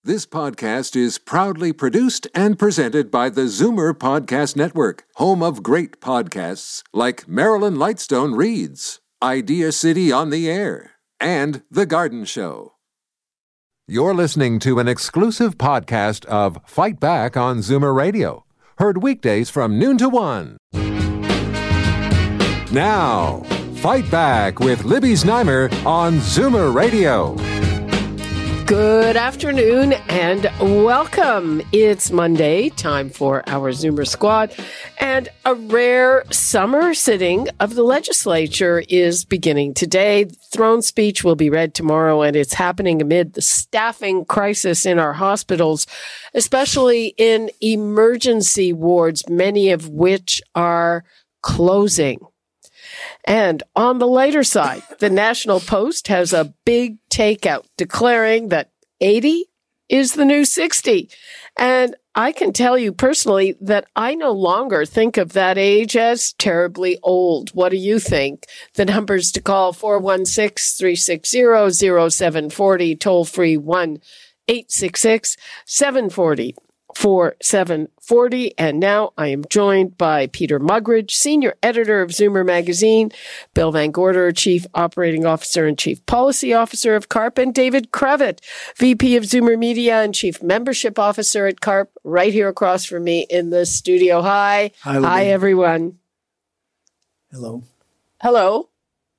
This podcast is proudly produced and presented by the Zoomer Podcast Network, home of great podcasts like Marilyn Lightstone Reads, Idea City on the Air, and The Garden Show. You're listening to an exclusive podcast of Fight Back on Zoomer Radio, heard weekdays from noon to 1. Now, Fight Back with Libby Znaimer on Zoomer Radio. Good afternoon and welcome. It's Monday, time for our Zoomer Squad, and a rare summer sitting of the legislature is beginning today. The throne speech will be read tomorrow, and it's happening amid the staffing crisis in our hospitals, especially in emergency wards, many of which are closing. And on the lighter side, the National Post has a big takeout declaring that 80 is the new 60. And I can tell you personally that I no longer think of that age as terribly old. What do you think? The numbers to call 416-360-0740, toll free 1-866-740. 4740. And now I am joined by Peter Muggeridge, Senior Editor of Zoomer Magazine, Bill Van Gorder, Chief Operating Officer and Chief Policy Officer of CARP, and David Cravit, VP of Zoomer Media and Chief Membership Officer at CARP, right here across from me in the studio. Hi. Hi, everyone. Hello. Hello.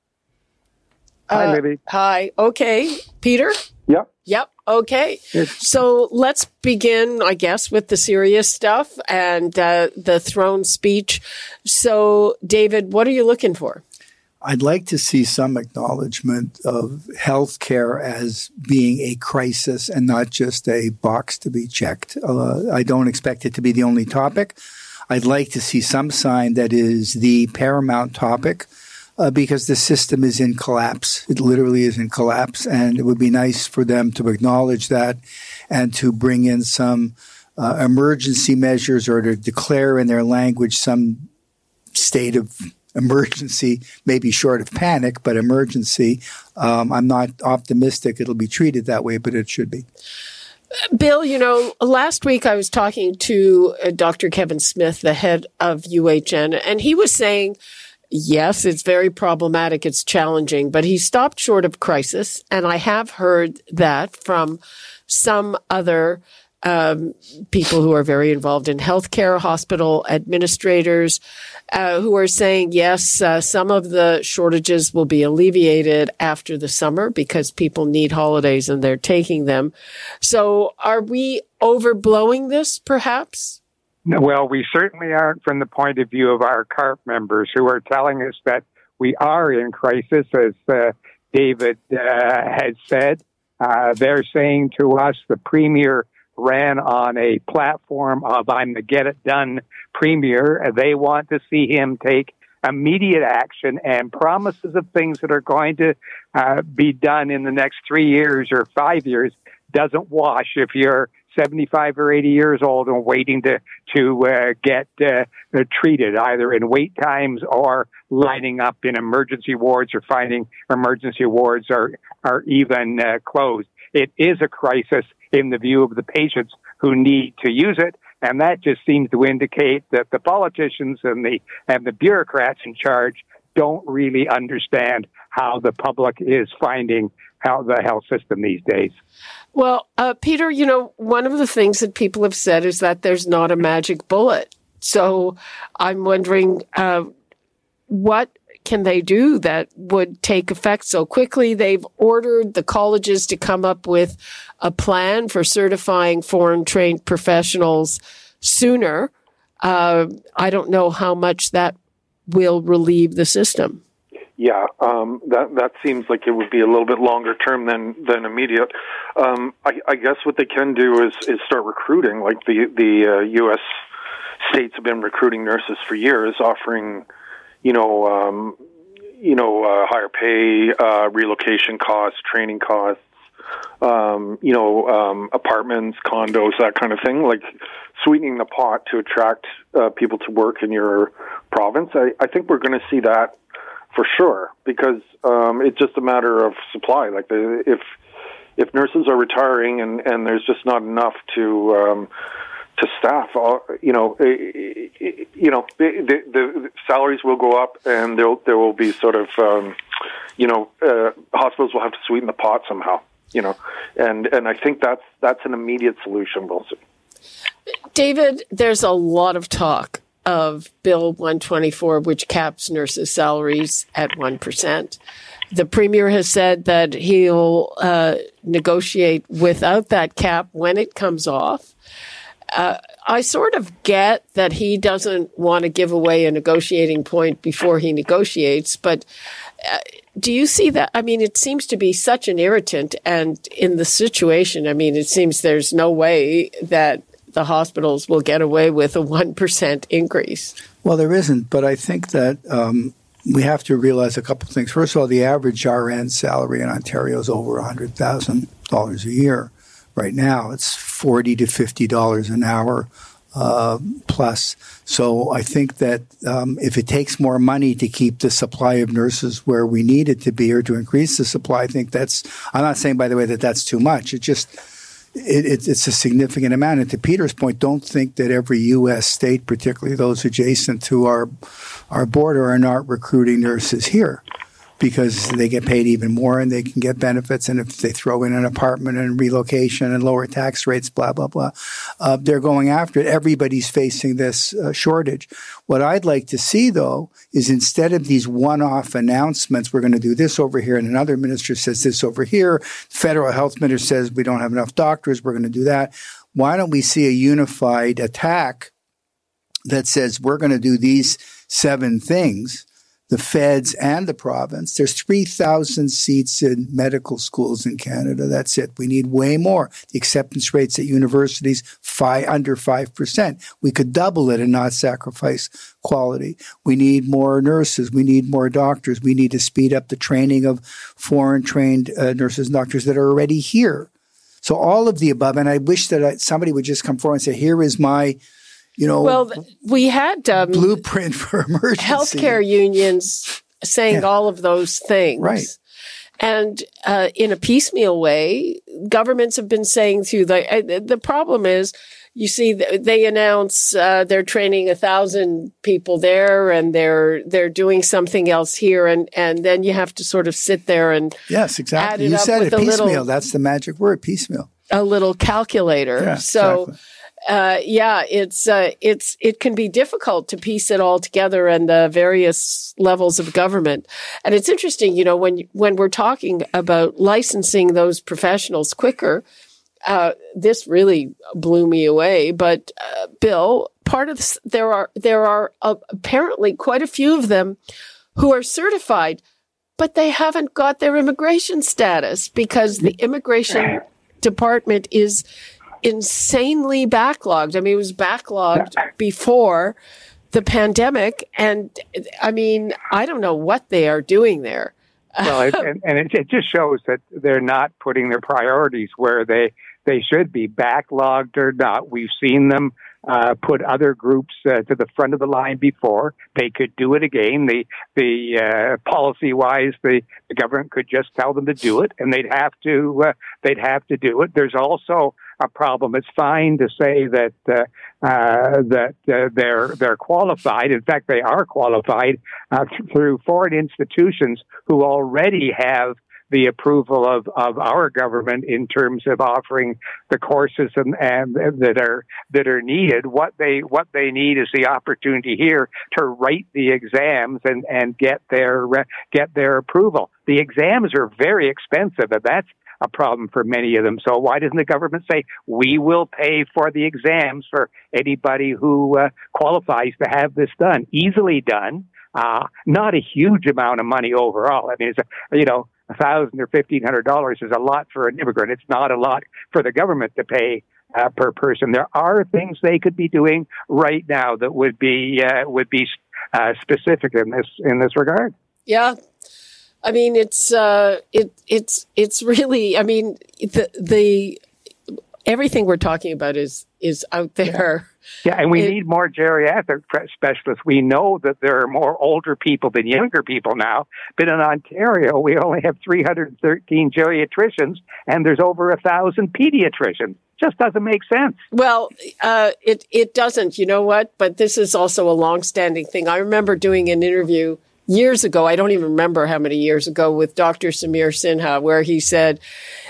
Hi, Libby. Hi. Okay. Peter? Yep. Okay. So let's begin, I guess, with the serious stuff and the throne speech. So, David, what are you looking for? I'd like to see some acknowledgement of healthcare as being a crisis and not just a box to be checked. I don't expect it to be the only topic. I'd like to see some sign that is the paramount topic. Because the system is in collapse. It literally is in collapse. And it would be nice for them to acknowledge that and to bring in some emergency measures or to declare in their language some state of emergency, maybe short of panic, but emergency. I'm not optimistic it'll be treated that way, but it should be. Bill, last week I was talking to Dr. Kevin Smith, the head of UHN, and he was saying, yes, it's very problematic. It's challenging, but he stopped short of crisis. And I have heard that from some other people who are very involved in healthcare, hospital administrators, who are saying, yes, some of the shortages will be alleviated after the summer because people need holidays and they're taking them. So are we overblowing this, perhaps? Well, we certainly aren't from the point of view of our CARP members who are telling us that we are in crisis, as David has said. They're saying to us the Premier ran on a platform of I'm the get-it-done Premier. They want to see him take immediate action, and promises of things that are going to be done in the next 3 years or 5 years doesn't wash if you're 75 or 80 years old and waiting to get treated, either in wait times or lining up in emergency wards or finding emergency wards are even closed. It is a crisis in the view of the patients who need to use it, and that just seems to indicate that the politicians and the bureaucrats in charge don't really understand how the public is finding how the health system these days. Well, Peter, one of the things that people have said is that there's not a magic bullet. So I'm wondering, what can they do that would take effect so quickly? They've ordered the colleges to come up with a plan for certifying foreign-trained professionals sooner. I don't know how much that will relieve the system. Yeah, that seems like it would be a little bit longer term than immediate. I guess what they can do is start recruiting. Like the U.S. states have been recruiting nurses for years, offering higher pay, relocation costs, training costs, apartments, condos, that kind of thing. Like sweetening the pot to attract people to work in your province. I think we're going to see that for sure, because it's just a matter of supply. Like if if nurses are retiring and there's just not enough to staff, the salaries will go up, and there will be sort of, hospitals will have to sweeten the pot somehow, and I think that's an immediate solution, Wilson. David, there's a lot of talk of Bill 124, which caps nurses' salaries at 1%. The Premier has said that he'll negotiate without that cap when it comes off. I sort of get that he doesn't want to give away a negotiating point before he negotiates, but do you see that? I mean, it seems to be such an irritant, and in the situation, I mean, it seems there's no way that the hospitals will get away with a 1% increase. Well, there isn't, but I think that we have to realize a couple of things. First of all, the average RN salary in Ontario is over $100,000 a year. Right now, it's $40 to $50 an hour plus. So I think that if it takes more money to keep the supply of nurses where we need it to be or to increase the supply, I think I'm not saying, by the way, that that's too much. It's a significant amount. And to Peter's point, don't think that every U.S. state, particularly those adjacent to our border, are not recruiting nurses here, because they get paid even more and they can get benefits. And if they throw in an apartment and relocation and lower tax rates, blah, blah, blah, they're going after it. Everybody's facing this shortage. What I'd like to see, though, is instead of these one-off announcements, we're going to do this over here and another minister says this over here, federal health minister says we don't have enough doctors, we're going to do that. Why don't we see a unified attack that says we're going to do these 7 things, the feds and the province? There's 3,000 seats in medical schools in Canada. That's it. We need way more. The acceptance rates at universities, under 5%. We could double it and not sacrifice quality. We need more nurses. We need more doctors. We need to speed up the training of foreign-trained nurses and doctors that are already here. So all of the above, and I wish that somebody would just come forward and say, here is my we had blueprint for emergency. Healthcare unions saying all of those things. Right. And in a piecemeal way, governments have been saying through the problem is, you see, they announce they're training 1,000 people there and they're doing something else here. And then you have to sort of sit there and yes, exactly. You said it, piecemeal. That's the magic word, piecemeal. A little calculator. Yeah, so exactly. It can be difficult to piece it all together and the various levels of government. And it's interesting, when we're talking about licensing those professionals quicker, this really blew me away. But Bill, part of this, there are apparently quite a few of them who are certified, but they haven't got their immigration status because the immigration department is insanely backlogged. I mean, it was backlogged before the pandemic. And I mean, I don't know what they are doing there. Well, it just shows that they're not putting their priorities where they should be, backlogged or not. We've seen them put other groups to the front of the line before. They could do it again. The policy-wise, the government could just tell them to do it, and they'd have to do it. There's also a problem. It's fine to say that they're qualified. In fact, they are qualified through foreign institutions who already have the approval of our government in terms of offering the courses and that are needed. What they need is the opportunity here to write the exams and get their approval. The exams are very expensive, and that's a problem for many of them. So why doesn't the government say, we will pay for the exams for anybody who qualifies to have this done? Easily done. Not a huge amount of money overall. I mean, it's $1,000 or $1,500 is a lot for an immigrant. It's not a lot for the government to pay per person. There are things they could be doing right now that would be specific in this regard. Yeah. I mean, it's really, I mean, the everything we're talking about is out there Yeah, and we need more geriatric specialists. We know that there are more older people than younger people now, but in Ontario, we only have 313 geriatricians, and there's over 1,000 pediatricians. Just doesn't make sense. Well, it doesn't. You know what? But this is also a long-standing thing. I remember doing an interview years ago. I don't even remember how many years ago with Dr. Samir Sinha, where he said,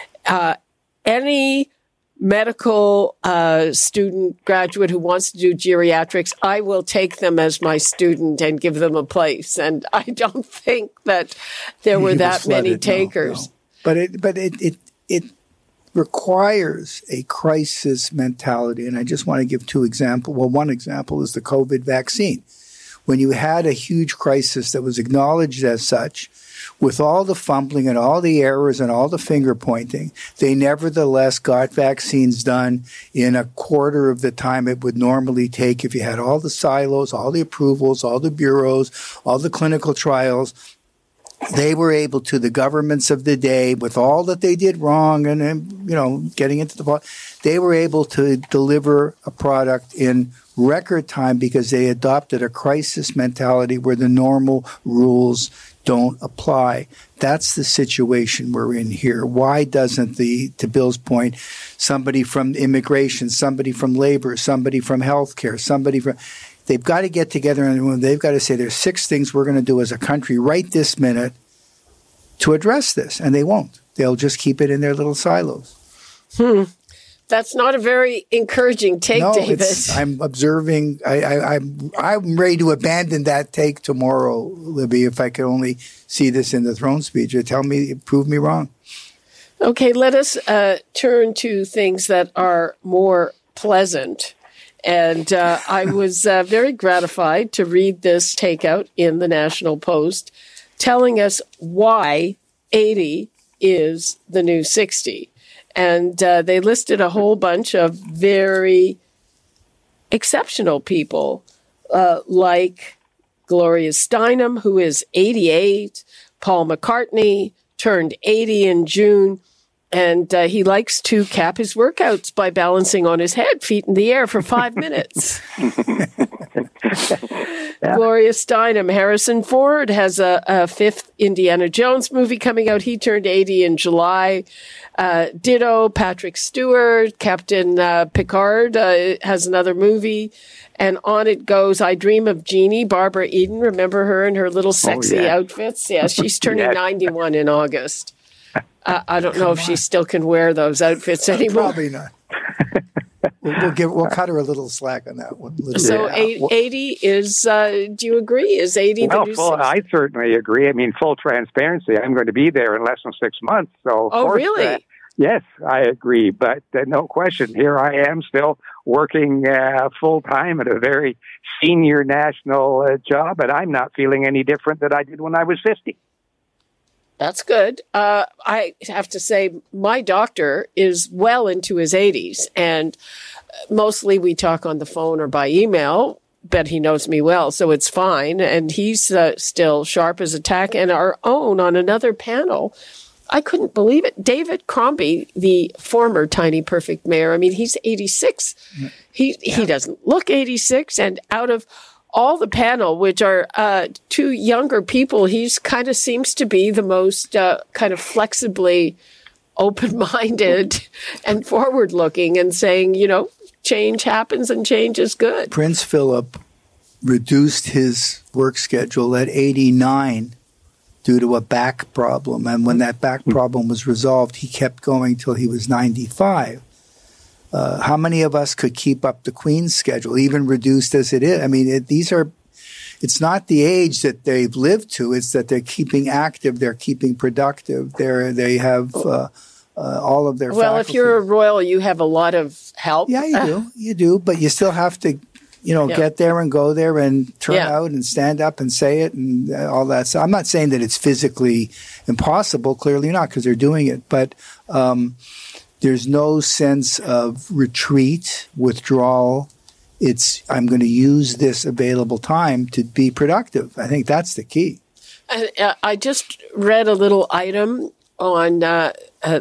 any medical student, graduate who wants to do geriatrics, I will take them as my student and give them a place. And I don't think that there were that many takers. No. But it requires a crisis mentality. And I just want to give two examples. Well, one example is the COVID vaccine. When you had a huge crisis that was acknowledged as such, with all the fumbling and all the errors and all the finger pointing, they nevertheless got vaccines done in a quarter of the time it would normally take if you had all the silos, all the approvals, all the bureaus, all the clinical trials. They were able to, the governments of the day, with all that they did wrong and, getting into the plot, they were able to deliver a product in record time because they adopted a crisis mentality where the normal rules don't apply. That's the situation we're in here. Why doesn't to Bill's point, somebody from immigration, somebody from labor, somebody from healthcare, they've got to get together and they've got to say there's 6 things we're going to do as a country right this minute to address this. And they won't. They'll just keep it in their little silos. That's not a very encouraging take, no, David. I'm observing. I'm ready to abandon that take tomorrow, Libby, if I could only see this in the throne speech. Prove me wrong. Okay, let us turn to things that are more pleasant. And I was very gratified to read this takeout in the National Post telling us why 80 is the new 60. And they listed a whole bunch of very exceptional people, like Gloria Steinem, who is 88, Paul McCartney turned 80 in June, and he likes to cap his workouts by balancing on his head, feet in the air for 5 minutes. Yeah. Gloria Steinem. Harrison Ford has a 5th Indiana Jones movie coming out. He turned 80 in July. Ditto, Patrick Stewart, Captain Picard has another movie. And on it goes. I Dream of Jeannie, Barbara Eden. Remember her in her little sexy outfits? Yeah, she's turning 91 in August. I don't know if she still can wear those outfits anymore. Probably not. We'll cut her a little slack on that one. So 80 is, do you agree? Is 80 the new 60? I certainly agree. I mean, full transparency, I'm going to be there in less than 6 months. So, of course, really? Yes, I agree. But no question, here I am still working full-time at a very senior national job, and I'm not feeling any different than I did when I was 50. That's good. I have to say my doctor is well into his 80s, and mostly we talk on the phone or by email, but he knows me well, so it's fine. And he's still sharp as a tack. And our own on another panel, I couldn't believe it. David Crombie, the former Tiny Perfect mayor, I mean, he's 86. He doesn't look 86, and out of all the panel, which are 2 younger people, he's kind of seems to be the most kind of flexibly open-minded and forward-looking and saying, change happens and change is good. Prince Philip reduced his work schedule at 89 due to a back problem. And when that back problem was resolved, he kept going till he was 95. How many of us could keep up the Queen's schedule, even reduced as it is? I mean, it's not the age that they've lived to, it's that they're keeping active, they're keeping productive, they have all of their Well, faculty. If you're a royal, you have a lot of help. Yeah, you do, but you still have to, get there and go there and turn out and stand up and say it and all that. So I'm not saying that it's physically impossible, clearly not, because they're doing it, but there's no sense of retreat, withdrawal. I'm going to use this available time to be productive. I think that's the key. I just read a little item on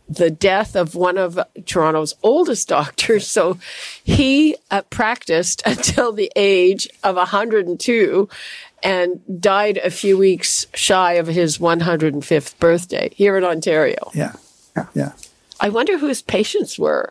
the death of one of Toronto's oldest doctors. So he practiced until the age of 102 and died a few weeks shy of his 105th birthday here in Ontario. Yeah. I wonder who his patients were.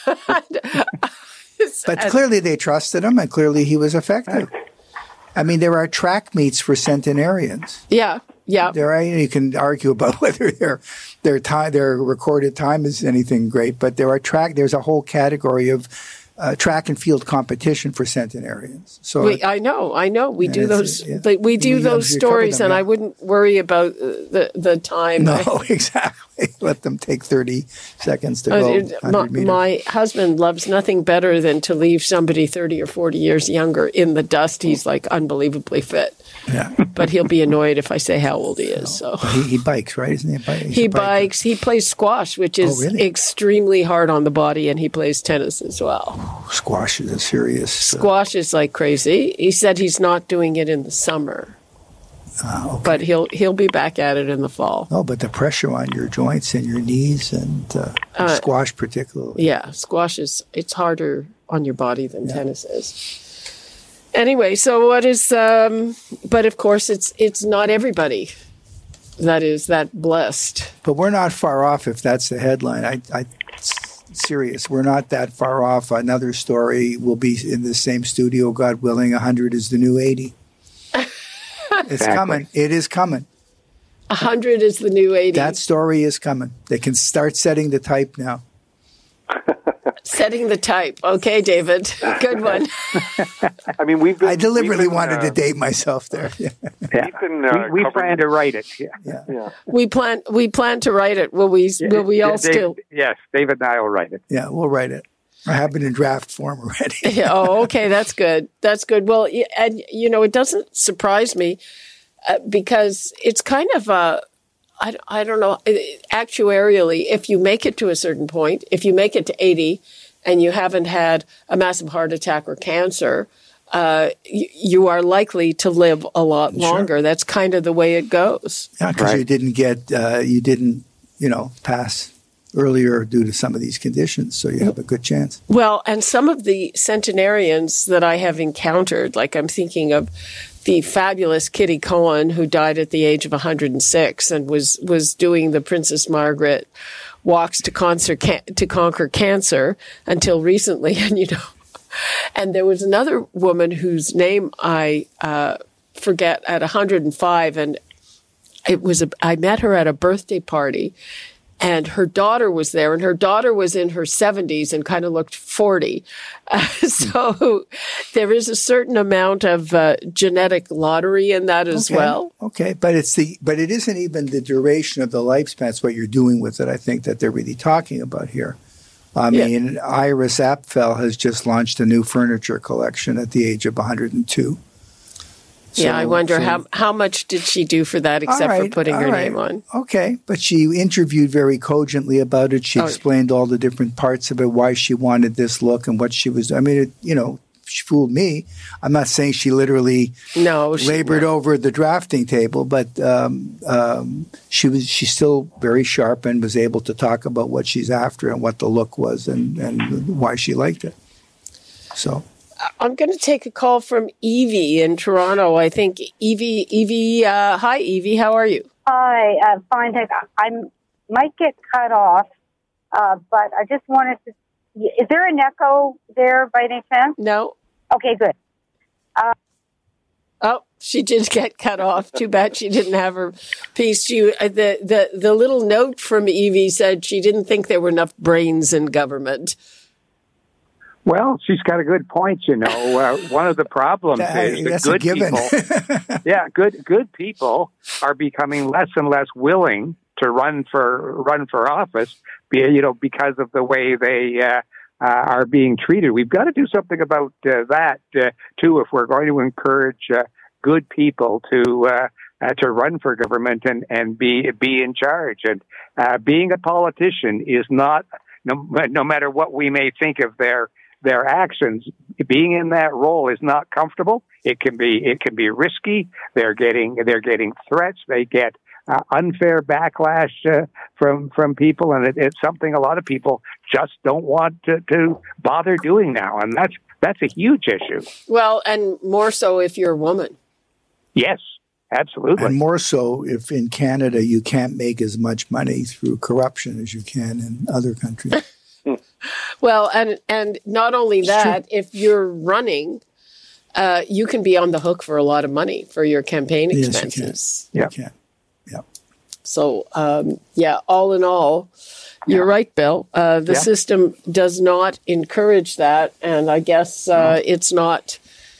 But clearly they trusted him, and clearly he was effective. I mean, there are track meets for centenarians. Yeah. You can argue about whether their recorded time is anything great, but there's a whole category of track and field competition for centenarians. So I know. We do those. We do those stories, and I wouldn't worry about the time. No, exactly. Let them take 30 seconds to go 100 meters. My husband loves nothing better than to leave somebody 30 or 40 years younger in the dust. He's like unbelievably fit. Yeah. But he'll be annoyed if I say how old he is. So he bikes, right? Isn't he? He bikes. He plays squash, which is extremely hard on the body, and he plays tennis as well. Squash is a serious. Squash is like crazy. He said he's not doing it in the summer. Okay. But he'll be back at it in the fall. Oh, but the pressure on your joints and your knees and squash particularly. Yeah, squash it's harder on your body than tennis is. Anyway, so what is? But of course, it's not everybody that is that blessed. But we're not far off if that's the headline. Serious. We're not that far off. Another story will be in the same studio, God willing. 100 is the new 80. It's coming. It is coming. 100 is the new 80. That story is coming. They can start setting the type now. Setting the type. Okay, David. Good one. I mean, I deliberately wanted to date myself there. Yeah. We plan to write it. Yeah. We plan to write it. Will we all still? Yes, David and I will write it. Yeah, we'll write it. I have it in draft form already. Oh, okay. That's good. That's good. Well, and it doesn't surprise me because it's kind of I don't know, actuarially, if you make it to a certain point, if you make it to 80 and you haven't had a massive heart attack or cancer, you are likely to live a lot longer. Sure. That's kind of the way it goes. Yeah, because you didn't pass earlier due to some of these conditions, so you have a good chance. Well, and some of the centenarians that I have encountered, like I'm thinking of the fabulous Kitty Cohen, who died at the age of 106 and was doing the Princess Margaret walks to conquer cancer until recently, and there was another woman whose name I forget at 105, and I met her at a birthday party. And her daughter was there, and her daughter was in her 70s and kind of looked 40. So there is a certain amount of genetic lottery in that as well. Okay, but it isn't even the duration of the lifespan. It's what you're doing with it, I think, that they're really talking about here. I mean, Iris Apfel has just launched a new furniture collection at the age of 102. I wonder how much did she do for that except for putting her name on? Okay. But she interviewed very cogently about it. She explained all the different parts of it, why she wanted this look and what she was. I mean, she fooled me. I'm not saying she literally labored over the drafting table, but she's still very sharp and was able to talk about what she's after and what the look was and why she liked it. So. I'm going to take a call from Evie in Toronto. I think Evie. Hi, Evie. How are you? Hi, fine. I might get cut off, but I just wanted to. Is there an echo there by any chance? No. Okay, good. She did get cut off. Too bad she didn't have her piece. The little note from Evie said she didn't think there were enough brains in government. Well, she's got a good point, One of the problems is that good people, good people are becoming less and less willing to run for office, because of the way they are being treated. We've got to do something about that too, if we're going to encourage good people to run for government and be in charge. And being a politician is not, no matter what we may think of their actions, being in that role is not comfortable. It can be risky. They're getting threats. They get unfair backlash from people, and it's something a lot of people just don't want to bother doing now, and that's a huge issue. Well, and more so if you're a woman. Yes, absolutely. And more so if in Canada you can't make as much money through corruption as you can in other countries. Well, and not only that, if you're running, you can be on the hook for a lot of money for your campaign expenses. Yes, you can. Yeah. So, all in all, you're right, Bill. The system does not encourage that, and I guess it's not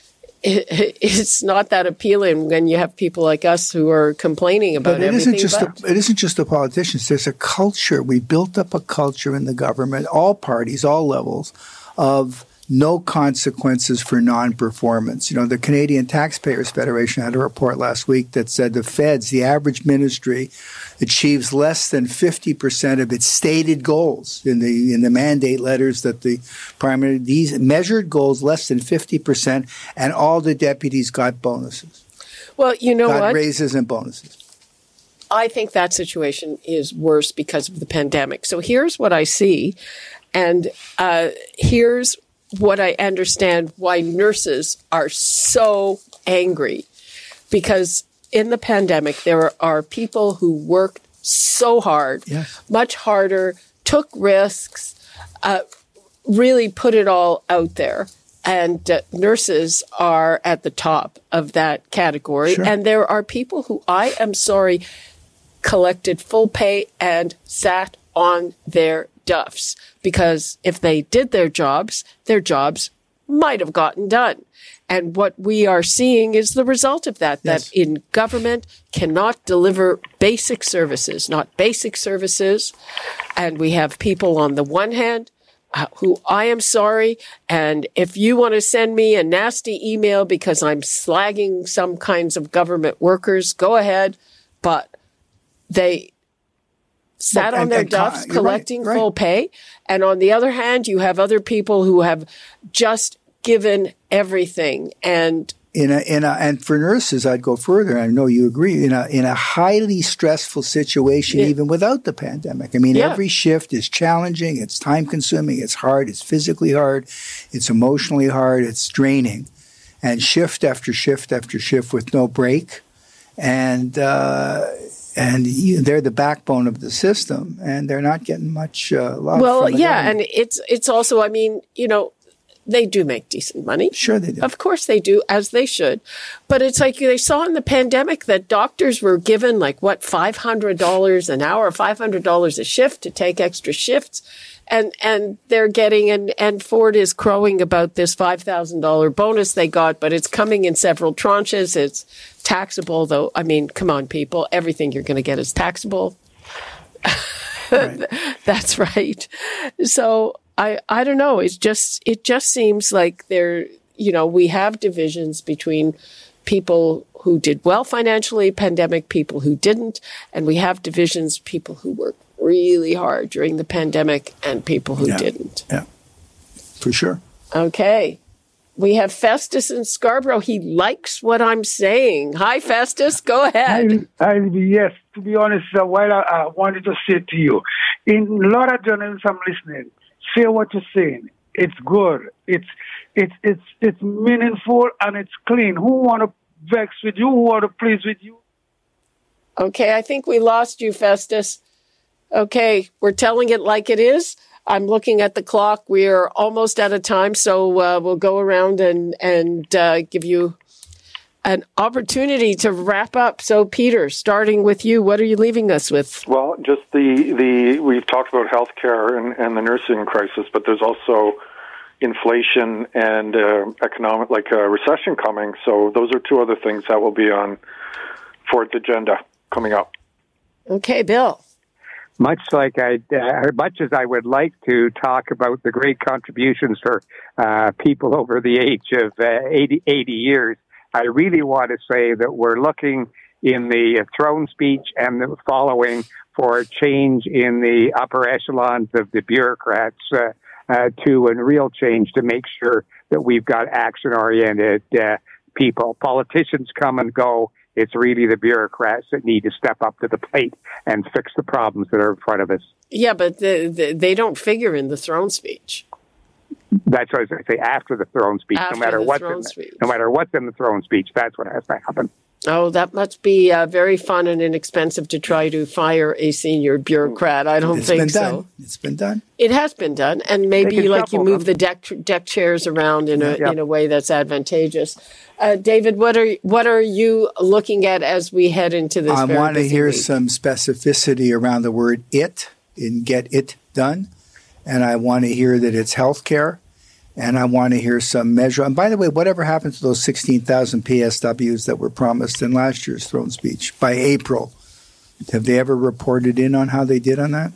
that appealing when you have people like us who are complaining about everything. It isn't just the politicians. There's a culture. We built up a culture in the government, all parties, all levels, of no consequences for non-performance. The Canadian Taxpayers Federation had a report last week that said the feds, the average ministry, achieves less than 50% of its stated goals in the mandate letters that these measured goals less than 50%, and all the deputies got bonuses. Well, got raises and bonuses. I think that situation is worse because of the pandemic. So here's what I see, and here's what I understand why nurses are so angry, because in the pandemic, there are people who worked so hard, much harder, took risks, really put it all out there. And nurses are at the top of that category. Sure. And there are people who, I am sorry, collected full pay and sat on their duffs, because if they did their jobs might have gotten done. And what we are seeing is the result of that, that in government cannot deliver basic services, not basic services. And we have people on the one hand who, I am sorry, and if you want to send me a nasty email because I'm slagging some kinds of government workers, go ahead. But they sat on their duffs collecting full pay. And on the other hand, you have other people who have just given everything. And and for nurses, I'd go further. I know you agree. In a highly stressful situation, even without the pandemic. I mean, every shift is challenging. It's time consuming. It's hard. It's physically hard. It's emotionally hard. It's draining, and shift after shift after shift with no break, and they're the backbone of the system, and they're not getting much love. Well, and it's also, I mean, they do make decent money. Sure they do. Of course they do, as they should. But it's like they saw in the pandemic that doctors were given $500 an hour, $500 a shift to take extra shifts. And they're getting, and Ford is crowing about this $5,000 bonus they got, but it's coming in several tranches. It's taxable, though. I mean, come on, people. Everything you're going to get is taxable. Right. That's right. So I don't know. It just seems like we have divisions between people who did well financially, pandemic people who didn't, and we have divisions, people who worked really hard during the pandemic and people who didn't. Yeah, for sure. Okay. We have Festus in Scarborough. He likes what I'm saying. Hi, Festus. Go ahead. Yes, to be honest, what I wanted to say to you, in a lot of journalists I'm listening, say what you're saying. It's good. It's meaningful and it's clean. Who want to vex with you? Who want to please with you? Okay, I think we lost you, Festus. Okay, we're telling it like it is. I'm looking at the clock. We are almost out of time, so we'll go around and give you an opportunity to wrap up. So, Peter, starting with you, what are you leaving us with? Well, just we've talked about healthcare and the nursing crisis, but there's also inflation and economic, recession coming. So those are two other things that will be on Ford's agenda coming up. Okay, Bill. Much as I would like to talk about the great contributions for people over the age of 80 years, I really want to say that we're looking in the throne speech and the following for a change in the upper echelons of the bureaucrats to a real change to make sure that we've got action-oriented people. Politicians come and go. It's really the bureaucrats that need to step up to the plate and fix the problems that are in front of us. Yeah, but they don't figure in the throne speech. That's what I was going to say. After the throne speech, no matter what's in the throne speech, that's what has to happen. Oh, that must be very fun and inexpensive to try to fire a senior bureaucrat. I don't think so. It's been done. It has been done, and maybe you move the deck chairs around in a way that's advantageous. David, what are you looking at as we head into this? I want to hear week? some specificity around the word "it" in "get it done," and I want to hear that it's healthcare. And I want to hear some measure. And by the way, whatever happened to those 16,000 PSWs that were promised in last year's throne speech by April? Have they ever reported in on how they did on that?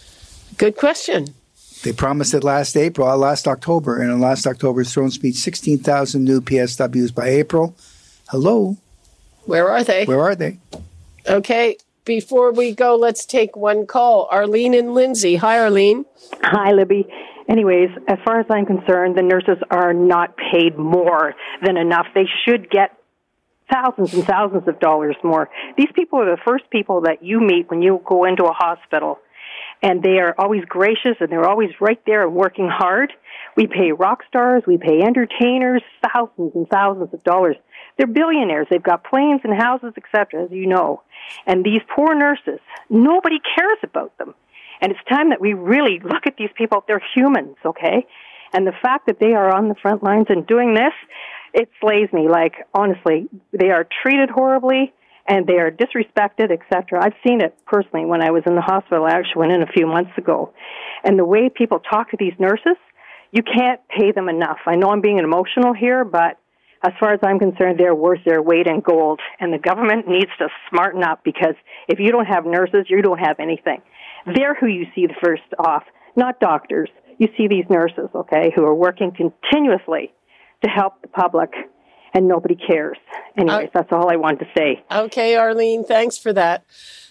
Good question. They promised it last October, and in last October's throne speech, 16,000 new PSWs by April. Hello? Where are they? Where are they? Okay. Before we go, let's take one call. Arlene and Lindsay. Hi, Arlene. Hi, Libby. Anyways, as far as I'm concerned, the nurses are not paid more than enough. They should get thousands and thousands of dollars more. These people are the first people that you meet when you go into a hospital, and they are always gracious, and they're always right there and working hard. We pay rock stars, we pay entertainers thousands and thousands of dollars. They're billionaires. They've got planes and houses, etc., as you know. And these poor nurses, nobody cares about them. And it's time that we really look at these people. They're humans, okay? And the fact that they are on the front lines and doing this, it slays me. Like, honestly, they are treated horribly, and they are disrespected, etc. I've seen it personally when I was in the hospital. I actually went in a few months ago. And the way people talk to these nurses, you can't pay them enough. I know I'm being emotional here, but as far as I'm concerned, they're worth their weight in gold. And the government needs to smarten up, because if you don't have nurses, you don't have anything. They're who you see the first off, not doctors. You see these nurses, okay, who are working continuously to help the public, and nobody cares. Anyways, that's all I wanted to say. Okay, Arlene, thanks for that.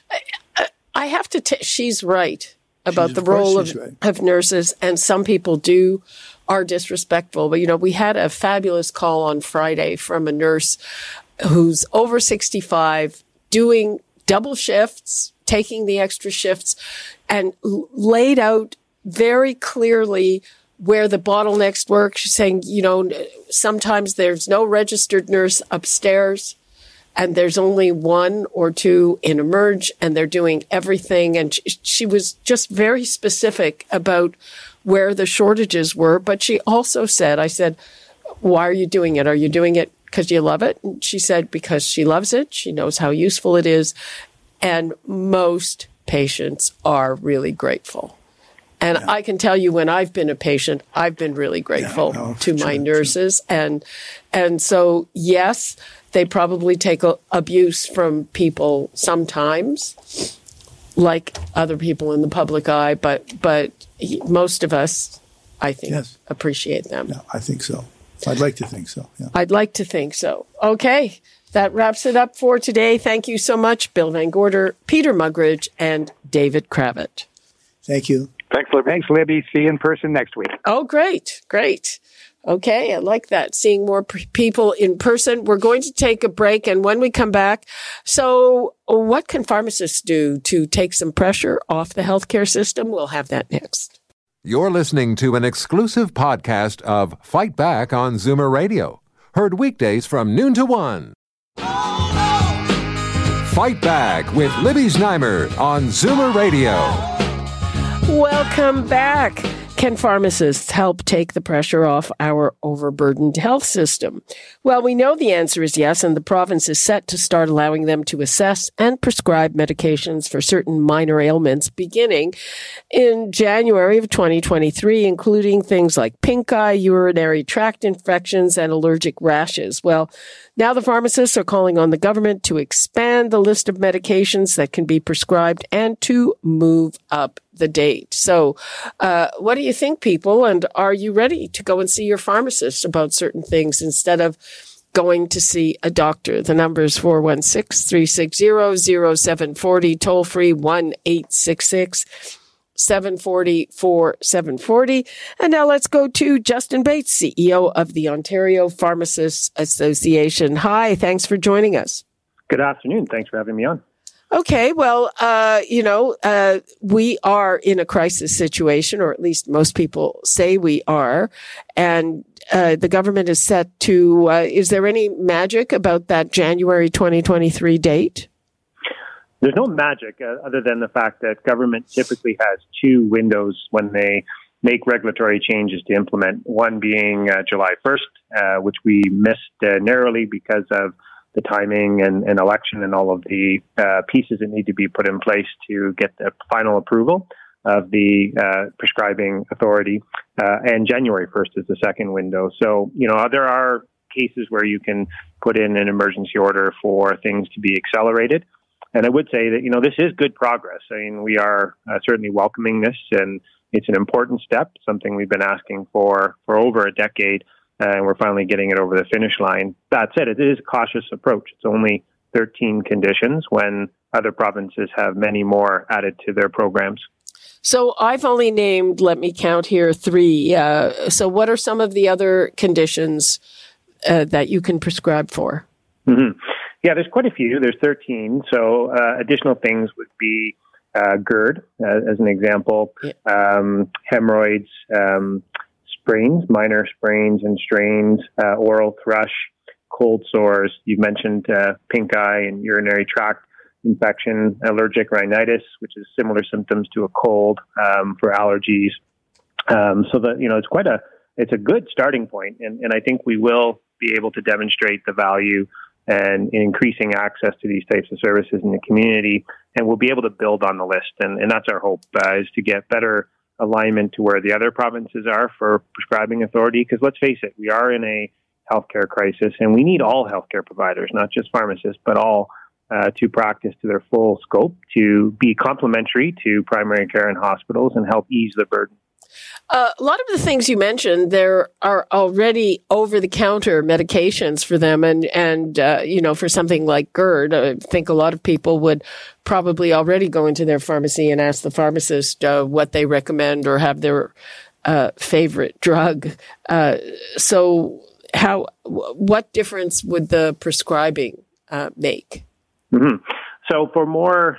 I have to she's right about the role of nurses, and some people are disrespectful. But, we had a fabulous call on Friday from a nurse who's over 65, doing double shifts, taking the extra shifts, and laid out very clearly where the bottlenecks work. She's saying, sometimes there's no registered nurse upstairs, and there's only one or two in Emerge, and they're doing everything. And she was just very specific about where the shortages were. But she also said, I said, why are you doing it? Are you doing it because you love it? And she said, because she loves it. She knows how useful it is. And most patients are really grateful. And I can tell you, when I've been a patient, I've been really grateful to my nurses. And so, yes, they probably take abuse from people sometimes, like other people in the public eye, but most of us, I think, appreciate them. Yeah, I think so. I'd like to think so. Yeah. I'd like to think so. Okay. That wraps it up for today. Thank you so much, Bill Van Gorder, Peter Muggeridge, and David Kravitz. Thank you. Thanks, Libby. Thanks, Libby. See you in person next week. Oh, great. Okay, I like that. Seeing more people in person. We're going to take a break, and when we come back, so what can pharmacists do to take some pressure off the healthcare system? We'll have that next. You're listening to an exclusive podcast of Fight Back on Zoomer Radio. Heard weekdays from noon to 1. Fight Back with Libby Znaimer on Zoomer Radio. Welcome back. Can pharmacists help take the pressure off our overburdened health system? Well, we know the answer is yes, and the province is set to start allowing them to assess and prescribe medications for certain minor ailments beginning in January of 2023, including things like pink eye, urinary tract infections, and allergic rashes. Well, now the pharmacists are calling on the government to expand the list of medications that can be prescribed and to move up the date. So, what do you think, people? And are you ready to go and see your pharmacist about certain things instead of going to see a doctor? The number is 416-360-0740, toll free 1-866-740-4740. And now let's go to Justin Bates, CEO of the Ontario Pharmacists Association. Hi, thanks for joining us. Good afternoon. Thanks for having me on. Okay, well, we are in a crisis situation, or at least most people say we are, and the government is set to, is there any magic about that January 2023 date? There's no magic other than the fact that government typically has two windows when they make regulatory changes to implement, one being July 1st, which we missed narrowly because of the timing and election and all of the pieces that need to be put in place to get the final approval of the prescribing authority. And January 1st is the second window. So, there are cases where you can put in an emergency order for things to be accelerated. And I would say that, this is good progress. I mean, we are certainly welcoming this, and it's an important step, something we've been asking for over a decade. And we're finally getting it over the finish line. That said, it is a cautious approach. It's only 13 conditions when other provinces have many more added to their programs. So I've only named, let me count here, 3. So what are some of the other conditions that you can prescribe for? Mm-hmm. Yeah, there's quite a few. There's 13. So additional things would be GERD, as an example, hemorrhoids, sprains, minor sprains and strains, oral thrush, cold sores. You've mentioned pink eye and urinary tract infection, allergic rhinitis, which is similar symptoms to a cold, for allergies. So that, it's a good starting point. And I think we will be able to demonstrate the value and increasing access to these types of services in the community. And we'll be able to build on the list. And that's our hope, is to get better alignment to where the other provinces are for prescribing authority. Because let's face it, we are in a healthcare crisis, and we need all healthcare providers, not just pharmacists, but all to practice to their full scope, to be complementary to primary care and hospitals and help ease the burden. A lot of the things you mentioned, there are already over-the-counter medications for them. And for something like GERD, I think a lot of people would probably already go into their pharmacy and ask the pharmacist what they recommend or have their favorite drug. So what difference would the prescribing make? Mm-hmm. So for more,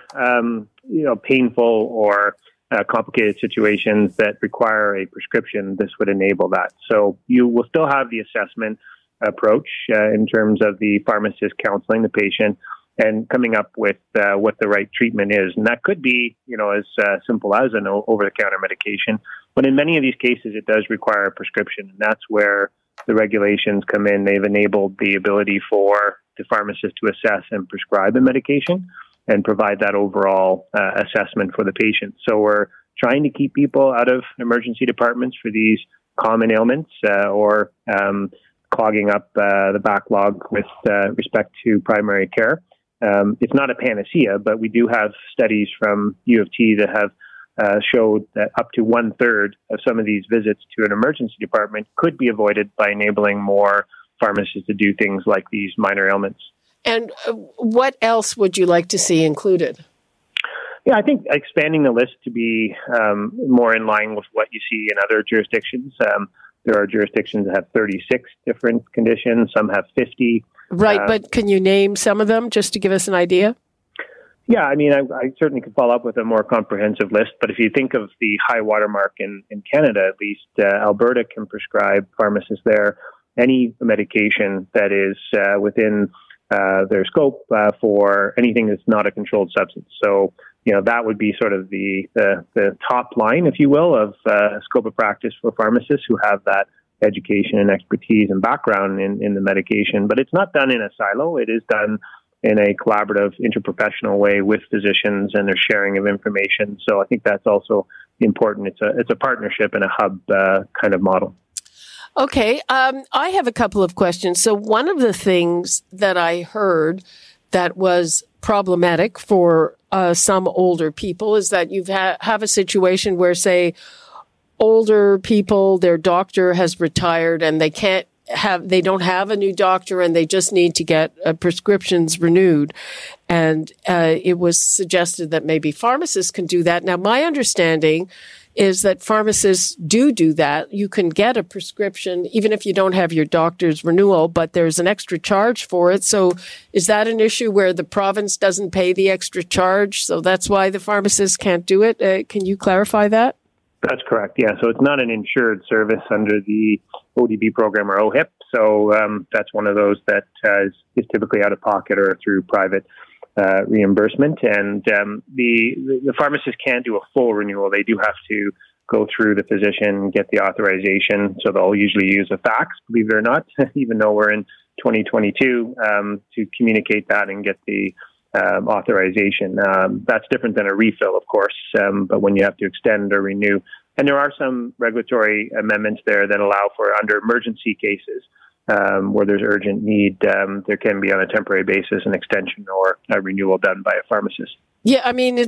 painful or complicated situations that require a prescription, this would enable that. So you will still have the assessment approach in terms of the pharmacist counseling the patient and coming up with what the right treatment is. And that could be, as simple as an over-the-counter medication. But in many of these cases, it does require a prescription. And that's where the regulations come in. They've enabled the ability for the pharmacist to assess and prescribe a medication and provide that overall assessment for the patient. So we're trying to keep people out of emergency departments for these common ailments or clogging up the backlog with respect to primary care. It's not a panacea, but we do have studies from U of T that have showed that up to 1/3 of some of these visits to an emergency department could be avoided by enabling more pharmacists to do things like these minor ailments. And what else would you like to see included? Yeah, I think expanding the list to be more in line with what you see in other jurisdictions. There are jurisdictions that have 36 different conditions. Some have 50. Right, but can you name some of them just to give us an idea? Yeah, I mean, I certainly could follow up with a more comprehensive list. But if you think of the high watermark in Canada, at least, Alberta can prescribe pharmacists there any medication that is within their scope for anything that's not a controlled substance. So, that would be sort of the top line, if you will, of scope of practice for pharmacists who have that education and expertise and background in the medication. But it's not done in a silo. It is done in a collaborative, interprofessional way with physicians and their sharing of information. So I think that's also important. It's a partnership and a hub kind of model. Okay. I have a couple of questions. So one of the things that I heard that was problematic for some older people is that you have a situation where, say, older people, their doctor has retired and they don't have a new doctor and they just need to get prescriptions renewed. And it was suggested that maybe pharmacists can do that. Now, my understanding is that pharmacists do that. You can get a prescription even if you don't have your doctor's renewal, but there's an extra charge for it. So is that an issue where the province doesn't pay the extra charge? So that's why the pharmacists can't do it. Can you clarify that? That's correct. Yeah. So it's not an insured service under the ODB program or OHIP. So that's one of those that is typically out of pocket or through private reimbursement. And the pharmacist can't do a full renewal. They do have to go through the physician, get the authorization. So they'll usually use a fax, believe it or not, even though we're in 2022, to communicate that and get the authorization. That's different than a refill, of course, but when you have to extend or renew. And there are some regulatory amendments there that allow for under emergency cases where there's urgent need, there can be on a temporary basis an extension or a renewal done by a pharmacist. Yeah,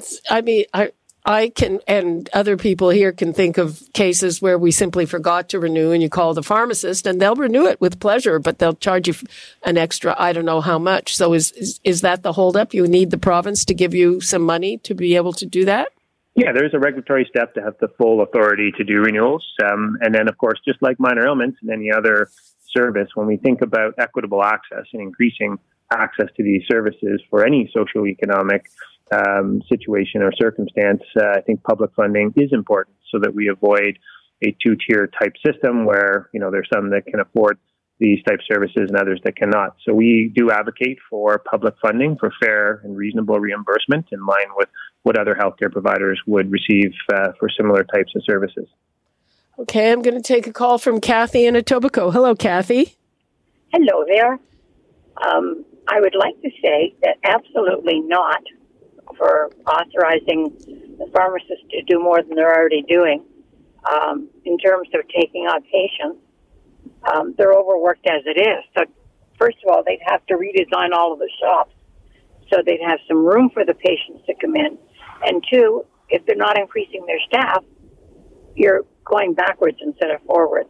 I can, and other people here can think of cases where we simply forgot to renew and you call the pharmacist and they'll renew it with pleasure, but they'll charge you an extra, I don't know how much. So is that the holdup? You need the province to give you some money to be able to do that? Yeah, there's a regulatory step to have the full authority to do renewals. And then, of course, just like minor ailments and any other service, when we think about equitable access and increasing access to these services for any socioeconomic situation or circumstance, I think public funding is important so that we avoid a two-tier type system where, there's some that can afford these type services and others that cannot. So we do advocate for public funding for fair and reasonable reimbursement in line with what other healthcare providers would receive for similar types of services. Okay, I'm going to take a call from Kathy in Etobicoke. Hello, Kathy. Hello there. I would like to say that absolutely not for authorizing the pharmacists to do more than they're already doing in terms of taking on patients. They're overworked as it is. So first of all, they'd have to redesign all of the shops so they'd have some room for the patients to come in. And two, if they're not increasing their staff, you're going backwards instead of forwards.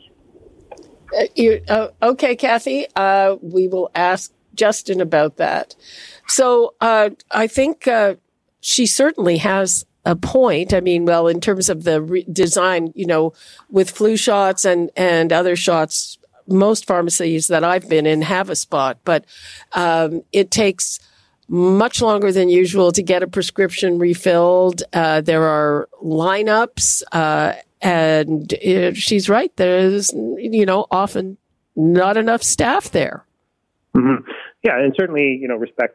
Okay, Kathy, we will ask Justin about that. So I think she certainly has a point. I mean, well, in terms of the design, with flu shots and other shots, most pharmacies that I've been in have a spot, but it takes much longer than usual to get a prescription refilled. There are lineups, and she's right. There's, often not enough staff there. Mm-hmm. Yeah, and certainly, respect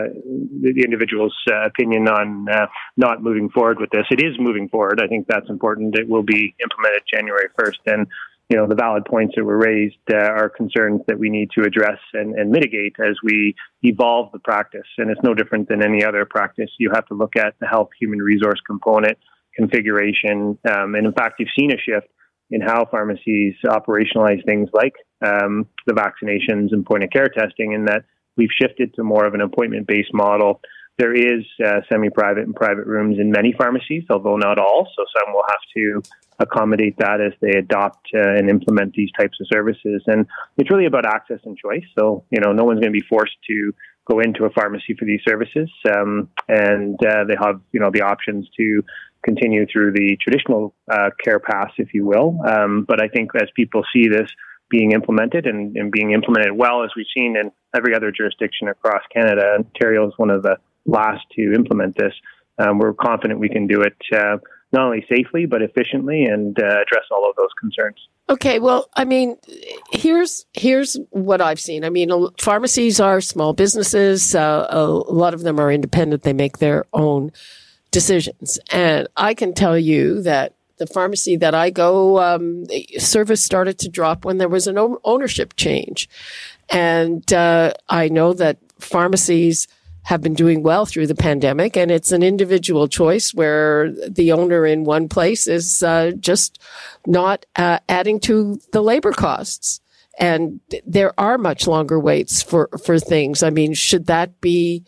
the individual's opinion on not moving forward with this. It is moving forward. I think that's important. It will be implemented January 1st. And, the valid points that were raised are concerns that we need to address and mitigate as we evolve the practice. And it's no different than any other practice. You have to look at the health human resource component, configuration. And in fact, you've seen a shift in how pharmacies operationalize things like the vaccinations and point-of-care testing, in that we've shifted to more of an appointment-based model. There is semi-private and private rooms in many pharmacies, although not all, so some will have to accommodate that as they adopt and implement these types of services. And it's really about access and choice. So, no one's going to be forced to go into a pharmacy for these services, and they have, the options to continue through the traditional care paths, if you will. But I think as people see this being implemented and being implemented well, as we've seen in every other jurisdiction across Canada, Ontario is one of the last to implement this. We're confident we can do it not only safely, but efficiently and address all of those concerns. Okay, well, I mean, here's what I've seen. I mean, pharmacies are small businesses. A lot of them are independent. They make their own decisions. And I can tell you that the pharmacy that I go, service started to drop when there was an ownership change. And I know that pharmacies have been doing well through the pandemic, and it's an individual choice where the owner in one place is just not adding to the labor costs. And there are much longer waits for things. I mean, should that be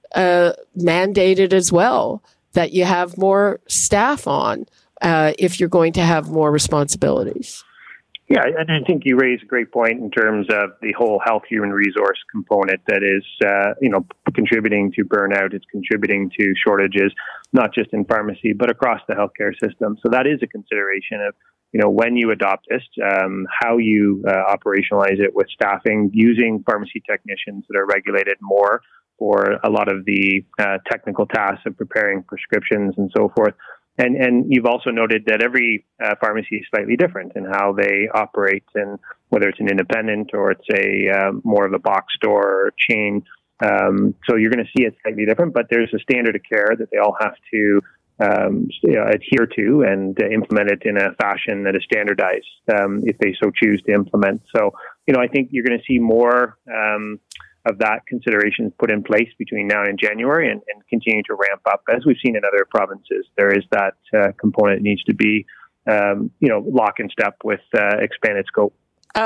mandated as well, that you have more staff on if you're going to have more responsibilities? Yeah, and I think you raise a great point in terms of the whole health human resource component that is, contributing to burnout. It's contributing to shortages, not just in pharmacy, but across the healthcare system. So that is a consideration of, when you adopt this, how you operationalize it with staffing, using pharmacy technicians that are regulated more for a lot of the technical tasks of preparing prescriptions and so forth. And you've also noted that every pharmacy is slightly different in how they operate, and whether it's an independent or it's a more of a box store or chain. So you're going to see it slightly different, but there's a standard of care that they all have to adhere to and implement it in a fashion that is standardized if they so choose to implement. So, I think you're going to see more of that consideration put in place between now and January and continue to ramp up. As we've seen in other provinces, there is that component that needs to be, lock in step with expanded scope.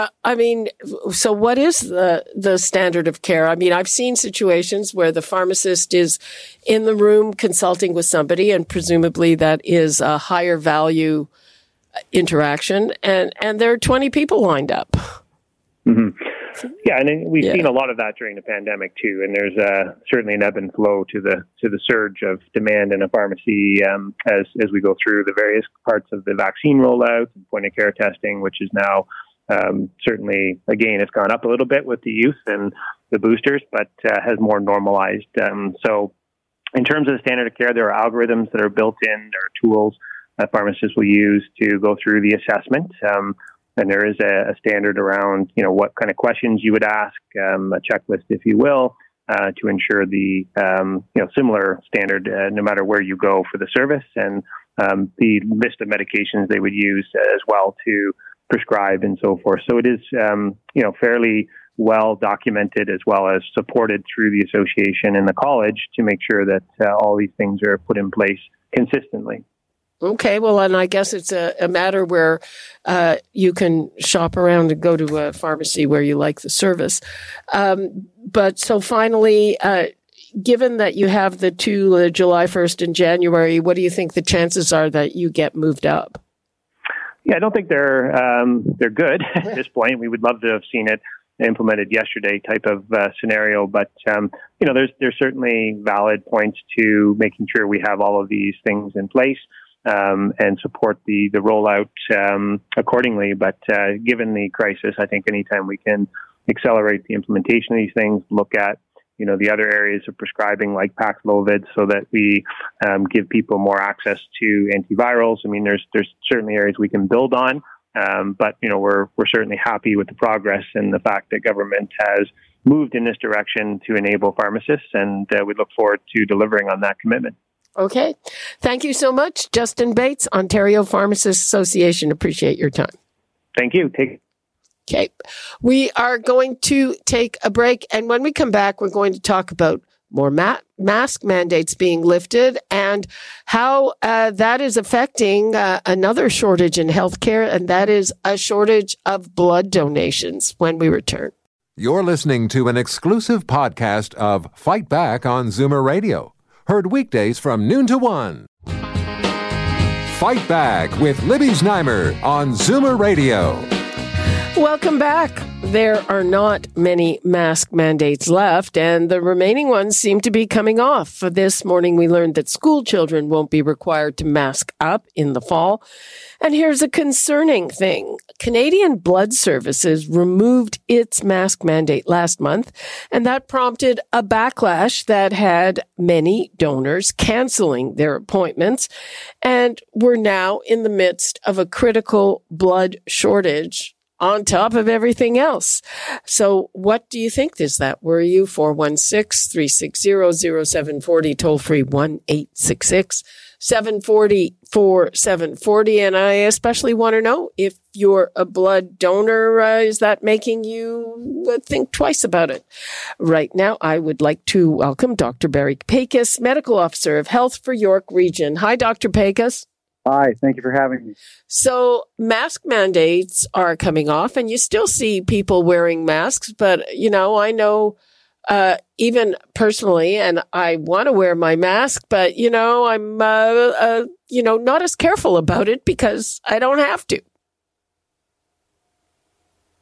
So what is the standard of care? I mean, I've seen situations where the pharmacist is in the room consulting with somebody, and presumably that is a higher value interaction, and there are 20 people lined up. Mm-hmm. Yeah, and we've seen a lot of that during the pandemic too. And there's certainly an ebb and flow to the surge of demand in a pharmacy as we go through the various parts of the vaccine rollout and point of care testing, which is now certainly, again, it's gone up a little bit with the youth and the boosters, but has more normalized. So in terms of the standard of care, there are algorithms that are built in, there are tools that pharmacists will use to go through the assessment. And there is a standard around, what kind of questions you would ask, a checklist, if you will, to ensure the, similar standard no matter where you go for the service, and the list of medications they would use as well to prescribe and so forth. So it is, fairly well documented as well as supported through the association and the college to make sure that all these things are put in place consistently. Okay, well, and I guess it's a matter where you can shop around and go to a pharmacy where you like the service. But so finally, given that you have the two, July 1st and January, what do you think the chances are that you get moved up? Yeah, I don't think they're good at this point. We would love to have seen it implemented yesterday type of scenario, but there's certainly valid points to making sure we have all of these things in place. And support the rollout accordingly. But given the crisis, I think anytime we can accelerate the implementation of these things, look at the other areas of prescribing like Paxlovid, so that we give people more access to antivirals. I mean, there's certainly areas we can build on, but we're certainly happy with the progress and the fact that government has moved in this direction to enable pharmacists, and we look forward to delivering on that commitment. Okay. Thank you so much, Justin Bates, Ontario Pharmacists Association. Appreciate your time. Thank you. Okay. We are going to take a break. And when we come back, we're going to talk about more mask mandates being lifted and how that is affecting another shortage in healthcare, and that is a shortage of blood donations when we return. You're listening to an exclusive podcast of Fight Back on Zoomer Radio. Heard weekdays from noon to 1. Fight Back with Libby Znaimer on Zoomer Radio. Welcome back. There are not many mask mandates left, and the remaining ones seem to be coming off. This morning, we learned that school children won't be required to mask up in the fall. And here's a concerning thing. Canadian Blood Services removed its mask mandate last month, and that prompted a backlash that had many donors canceling their appointments. And we're now in the midst of a critical blood shortage on top of everything else. So what do you think is that? Were you 416-360-0740, toll free 1-866-740-4740. And I especially want to know if you're a blood donor, is that making you think twice about it? Right now, I would like to welcome Dr. Barry Pecos, Medical Officer of Health for York Region. Hi, Dr. Pecos. Hi, thank you for having me. So mask mandates are coming off, and you still see people wearing masks. But, I know even personally, and I want to wear my mask, but, I'm, not as careful about it because I don't have to.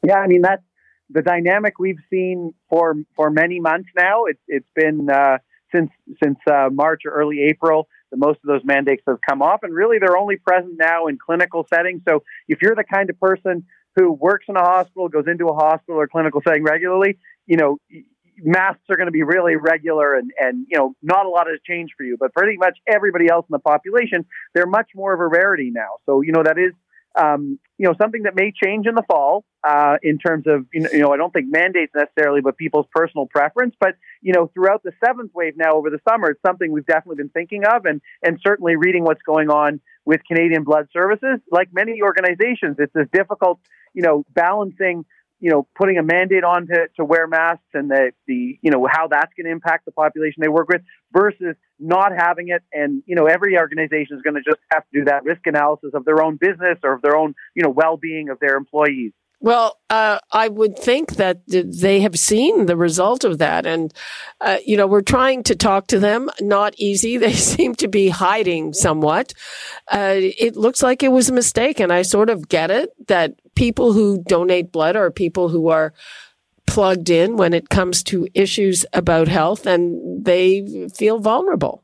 Yeah, I mean, that's the dynamic we've seen for many months now. It's been since March or early April that most of those mandates have come off, and really they're only present now in clinical settings. So if you're the kind of person who works in a hospital, goes into a hospital or clinical setting regularly, masks are going to be really regular and not a lot has changed for you. But pretty much everybody else in the population, they're much more of a rarity now. So, that is something that may change in the fall in terms of, I don't think mandates necessarily, but people's personal preference. But, throughout the seventh wave now over the summer, it's something we've definitely been thinking of and certainly reading what's going on with Canadian Blood Services. Like many organizations, it's this difficult, balancing, putting a mandate on to wear masks and the how that's going to impact the population they work with versus not having it. And, every organization is going to just have to do that risk analysis of their own business or of their own, well-being of their employees. Well, I would think that they have seen the result of that. And, we're trying to talk to them. Not easy. They seem to be hiding somewhat. It looks like it was a mistake. And I sort of get it that people who donate blood are people who are plugged in when it comes to issues about health and they feel vulnerable.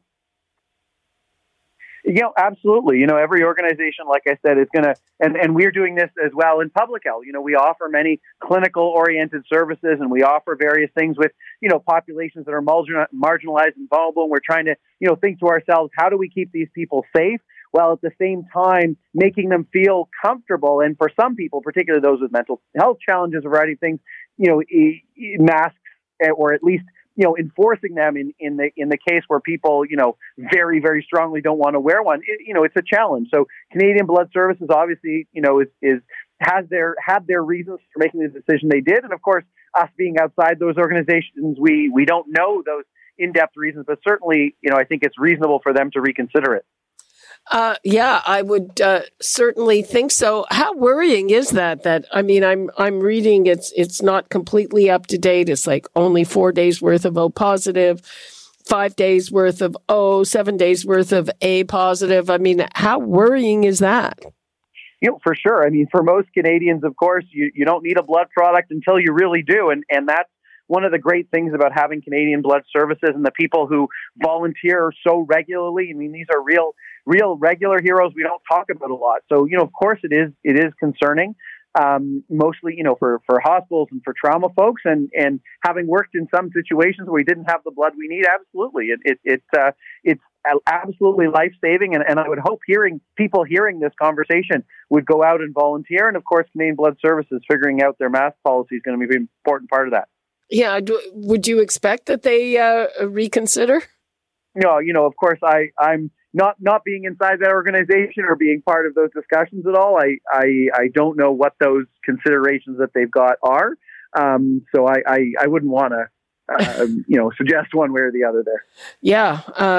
Absolutely. Every organization, like I said, is going to, and we're doing this as well in public health. We offer many clinical oriented services and we offer various things with, populations that are marginalized and vulnerable. And we're trying to, think to ourselves, how do we keep these people safe while at the same time making them feel comfortable? And for some people, particularly those with mental health challenges, a variety of things, masks or at least enforcing them in the case where people, very, very strongly don't want to wear one, it's a challenge. So Canadian Blood Services obviously, had their reasons for making the decision they did. And of course, us being outside those organizations, we don't know those in-depth reasons, but certainly, I think it's reasonable for them to reconsider it. Yeah, I would certainly think so. How worrying is that? I'm reading it's not completely up to date. It's like only 4 days worth of O positive, 5 days worth of O, 7 days worth of A positive. How worrying is that? For sure. For most Canadians, of course, you don't need a blood product until you really do, and that's one of the great things about having Canadian Blood Services and the people who volunteer so regularly. These are real regular heroes we don't talk about a lot. So, of course it is concerning, mostly, for hospitals and for trauma folks and having worked in some situations where we didn't have the blood we need. Absolutely. It's absolutely life-saving. And I would hope people hearing this conversation would go out and volunteer. And of course, Canadian Blood Services figuring out their mask policy is going to be an important part of that. Yeah. Would you expect that they reconsider? No, of course, I'm not being inside that organization or being part of those discussions at all. I don't know what those considerations that they've got are. So I wouldn't want to, suggest one way or the other there. Yeah.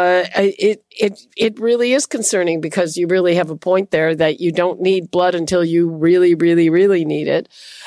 It really is concerning because you really have a point there that you don't need blood until you really, really, really need it.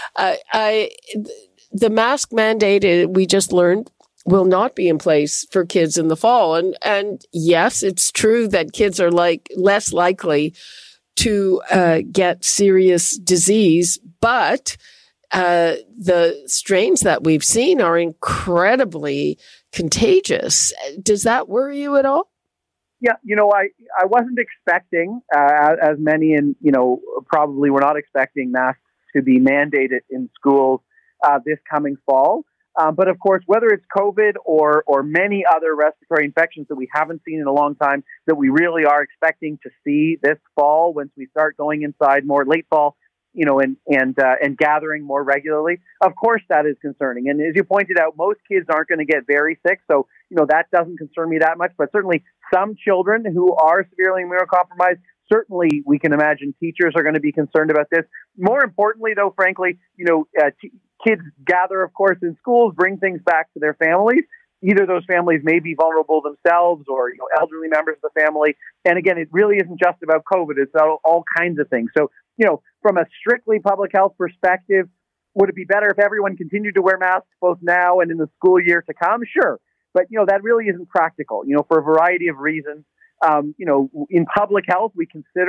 The mask mandate, we just learned, will not be in place for kids in the fall. And yes, it's true that kids are less likely to get serious disease, but the strains that we've seen are incredibly contagious. Does that worry you at all? Yeah, I wasn't expecting, as many and, probably were not expecting masks to be mandated in schools this coming fall. But of course, whether it's COVID or many other respiratory infections that we haven't seen in a long time, that we really are expecting to see this fall once we start going inside more late fall, and gathering more regularly. Of course, that is concerning. And as you pointed out, most kids aren't going to get very sick. So, that doesn't concern me that much. But certainly some children who are severely immunocompromised, certainly we can imagine teachers are going to be concerned about this. More importantly, though, frankly, kids gather, of course, in schools, bring things back to their families. Either those families may be vulnerable themselves or elderly members of the family. And again, it really isn't just about COVID. It's all kinds of things. So, from a strictly public health perspective, would it be better if everyone continued to wear masks both now and in the school year to come? Sure. But, that really isn't practical, for a variety of reasons. In public health, we consider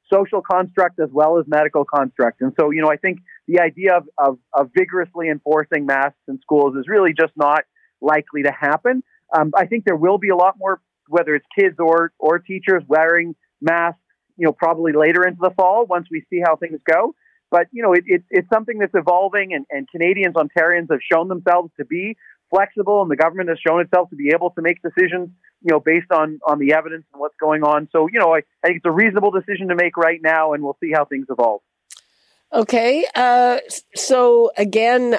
social construct as well as medical construct. And so, I think the idea of vigorously enforcing masks in schools is really just not likely to happen. I think there will be a lot more, whether it's kids or teachers, wearing masks, probably later into the fall once we see how things go. But, it's something that's evolving, and Canadians, Ontarians have shown themselves to be flexible, and the government has shown itself to be able to make decisions, based on the evidence and what's going on. So, I think it's a reasonable decision to make right now, and we'll see how things evolve. Okay. So again,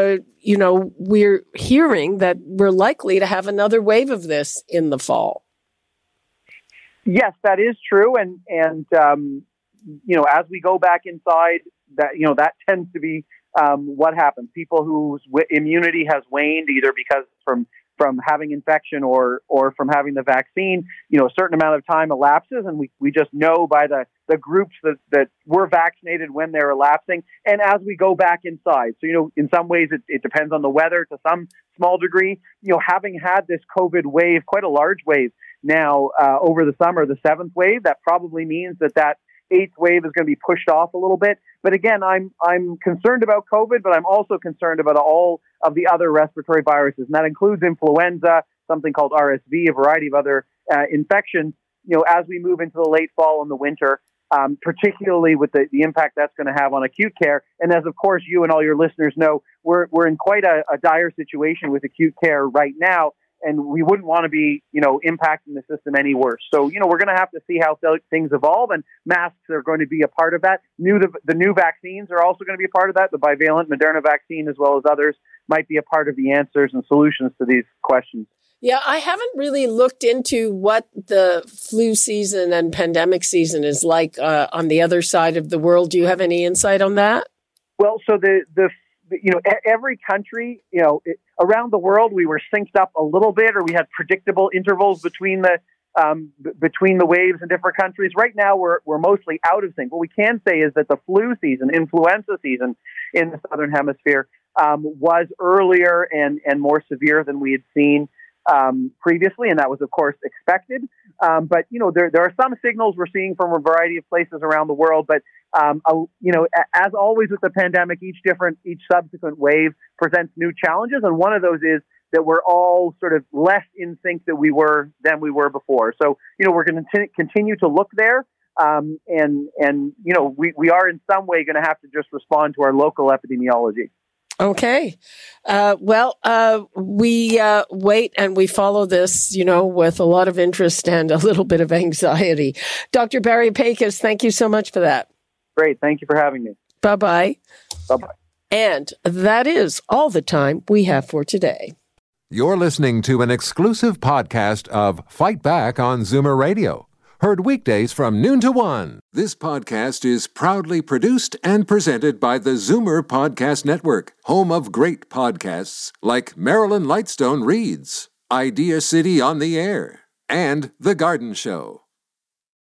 we're hearing that we're likely to have another wave of this in the fall. Yes, that is true. And as we go back inside, that tends to be what happens. People whose immunity has waned, either because from having infection or from having the vaccine, a certain amount of time elapses, and we just know by the groups that were vaccinated when they're elapsing. And as we go back inside, so, in some ways it depends on the weather to some small degree, having had this COVID wave, quite a large wave now over the summer, the 7th wave, that probably means that 8th wave is going to be pushed off a little bit. But again, I'm concerned about COVID, but I'm also concerned about all of the other respiratory viruses, and that includes influenza, something called RSV, a variety of other infections, as we move into the late fall and the winter, particularly with the impact that's going to have on acute care. And as, of course, you and all your listeners know, we're in quite a dire situation with acute care right now, and we wouldn't want to be, impacting the system any worse. So, we're going to have to see how things evolve, and masks are going to be a part of that. The new vaccines are also going to be a part of that. The bivalent Moderna vaccine, as well as others, might be a part of the answers and solutions to these questions. Yeah, I haven't really looked into what the flu season and pandemic season is like on the other side of the world. Do you have any insight on that? Well, so every country, around the world, we were synced up a little bit, or we had predictable intervals between the waves in different countries. Right now, we're mostly out of sync. What we can say is that the flu season, influenza season in the Southern Hemisphere, was earlier and more severe than we had seen previously, and that was, of course, expected. But there are some signals we're seeing from a variety of places around the world. But as always with the pandemic, each subsequent wave presents new challenges, and one of those is that we're all sort of less in sync than we were before. So we're going to continue to look there, and we are in some way going to have to just respond to our local epidemiology. Okay. We wait and we follow this, with a lot of interest and a little bit of anxiety. Dr. Barry Pecos, thank you so much for that. Great. Thank you for having me. Bye-bye. Bye-bye. And that is all the time we have for today. You're listening to an exclusive podcast of Fight Back on Zoomer Radio. Heard weekdays from noon to 1. This podcast is proudly produced and presented by the Zoomer Podcast Network, home of great podcasts like Marilyn Lightstone Reads, Idea City on the Air, and The Garden Show.